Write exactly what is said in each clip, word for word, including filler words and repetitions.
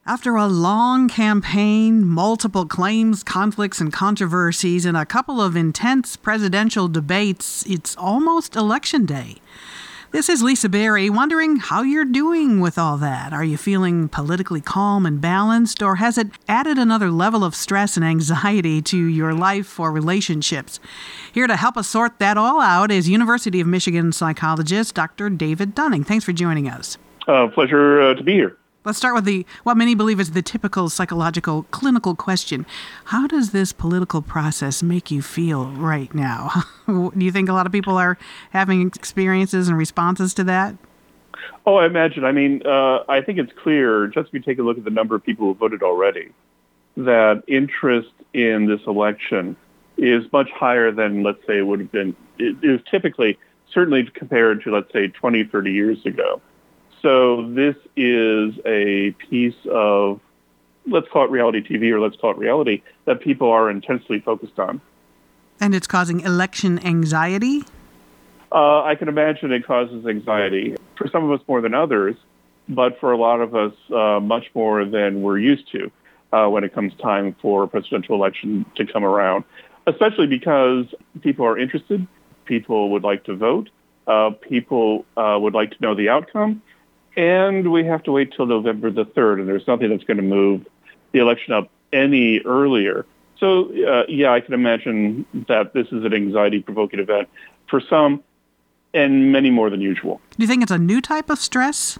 After a long campaign, multiple claims, conflicts, and controversies, and a couple of intense presidential debates, it's almost Election Day. This is Lisa Berry, wondering how you're doing with all that. Are you feeling politically calm and balanced, or has it added another level of stress and anxiety to your life or relationships? Here to help us sort that all out is University of Michigan psychologist Doctor David Dunning. Thanks for joining us. Uh, pleasure uh, to be here. Let's start with the what many believe is the typical psychological clinical question. How does this political process make you feel right now? Do you think a lot of people are having experiences and responses to that? Oh, I imagine. I mean, uh, I think it's clear, just if you take a look at the number of people who voted already, that interest in this election is much higher than, let's say, it would have been. It is typically, certainly compared to, let's say, twenty, thirty years ago. So this is a piece of, let's call it reality T V or let's call it reality, that people are intensely focused on. And it's causing election anxiety? Uh, I can imagine it causes anxiety. For some of us more than others, but for a lot of us uh, much more than we're used to uh, when it comes time for a presidential election to come around, especially because people are interested, people would like to vote, uh, people uh, would like to know the outcome. And we have to wait till November the third, and there's nothing that's going to move the election up any earlier. So, uh, yeah, I can imagine that this is an anxiety-provoking event for some, and many more than usual. Do you think it's a new type of stress?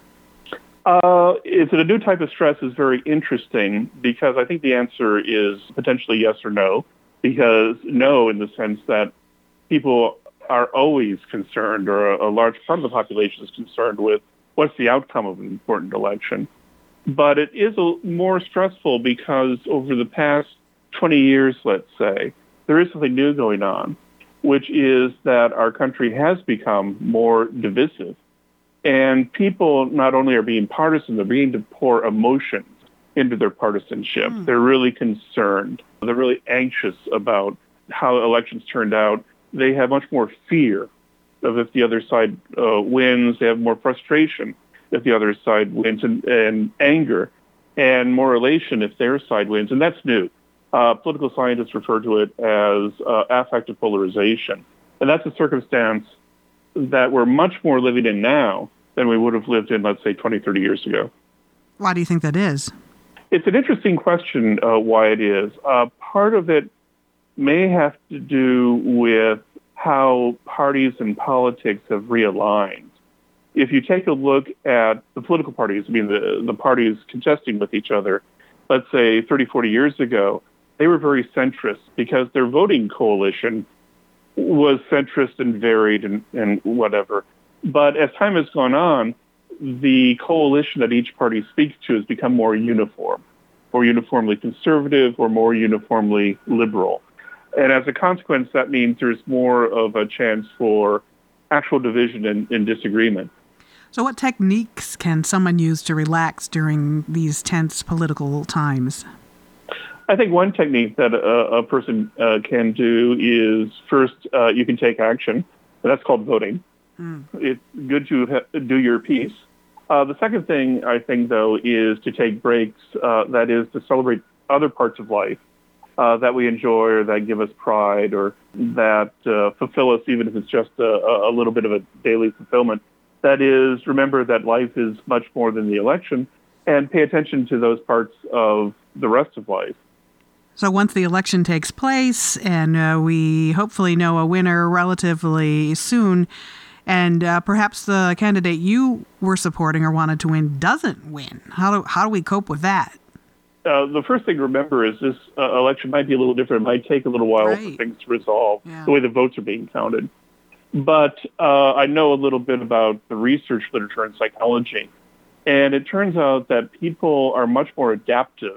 Uh, is it a new type of stress is very interesting, because I think the answer is potentially yes or no, because no in the sense that people are always concerned, or a, a large part of the population is concerned with what's the outcome of an important election. But it is a, more stressful because over the past twenty years, let's say, there is something new going on, which is that our country has become more divisive. And people not only are being partisan, they're beginning to pour emotions into their partisanship. Mm. They're really concerned. They're really anxious about how elections turned out. They have much more fear of if the other side uh, wins. They have more frustration if the other side wins, and, and anger and more elation if their side wins. And that's new. Uh, political scientists refer to it as uh, affective polarization. And that's a circumstance that we're much more living in now than we would have lived in, let's say, twenty, thirty years ago. Why do you think that is? It's an interesting question uh, why it is. Uh, part of it may have to do with how parties and politics have realigned. If you take a look at the political parties, I mean, the, the parties contesting with each other, let's say thirty, forty years ago, they were very centrist because their voting coalition was centrist and varied and, and whatever. But as time has gone on, the coalition that each party speaks to has become more uniform, more uniformly conservative or more uniformly liberal. And as a consequence, that means there's more of a chance for actual division and, and disagreement. So what techniques can someone use to relax during these tense political times? I think one technique that a, a person uh, can do is, first, uh, you can take action. And that's called voting. Mm. It's good to ha- do your piece. Uh, the second thing, I think, though, is to take breaks. Uh, that is to celebrate other parts of life Uh, that we enjoy or that give us pride or that uh, fulfill us, even if it's just a, a little bit of a daily fulfillment. That is, remember that life is much more than the election, and pay attention to those parts of the rest of life. So once the election takes place and uh, we hopefully know a winner relatively soon, and uh, perhaps the candidate you were supporting or wanted to win doesn't win, how do, how do we cope with that? Uh, the first thing to remember is this uh, election might be a little different. It might take a little while right. for things to resolve, yeah. the way the votes are being counted. But uh, I know a little bit about the research literature in psychology, and it turns out that people are much more adaptive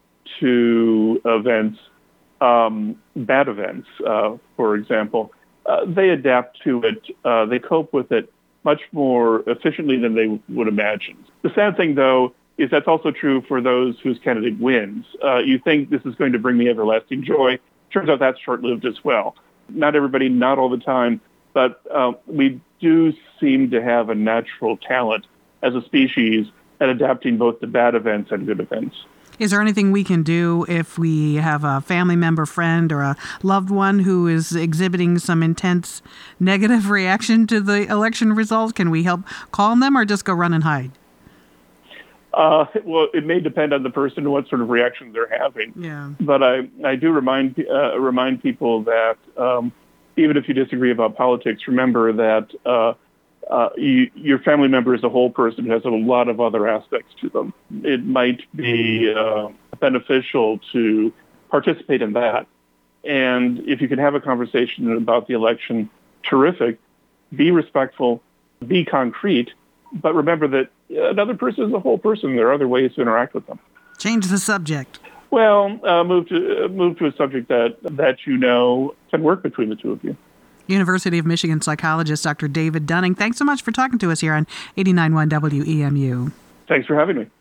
to events, um, bad events, uh, for example. Uh, they adapt to it. Uh, they cope with it much more efficiently than they would imagine. The sad thing, though, is that's also true for those whose candidate wins. Uh, you think this is going to bring me everlasting joy. Turns out that's short-lived as well. Not everybody, not all the time, but uh, we do seem to have a natural talent as a species at adapting both to bad events and good events. Is there anything we can do if we have a family member, friend, or a loved one who is exhibiting some intense negative reaction to the election results? Can we help calm them or just go run and hide? Uh, well, it may depend on the person and what sort of reaction they're having. Yeah. But I, I do remind uh, remind people that um, even if you disagree about politics, remember that uh, uh, you, your family member is a whole person who has a lot of other aspects to them. It might be uh, beneficial to participate in that. And if you can have a conversation about the election, terrific. Be respectful, be concrete, but remember that another person is a whole person. There are other ways to interact with them. Change the subject. Well, uh, move to uh, move to a subject that that you know can work between the two of you. University of Michigan psychologist Doctor David Dunning, thanks so much for talking to us here on eighty-nine point one W E M U. Thanks for having me.